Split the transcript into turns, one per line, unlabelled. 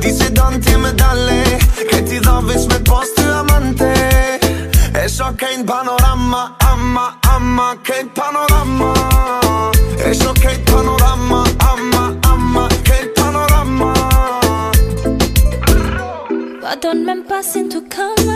Dice danti e medaglie che ti do vis me posto amante. E so che in panorama, amma, che in panorama. E so che in panorama, amma, che in panorama.
Pardonne même pas si tu come.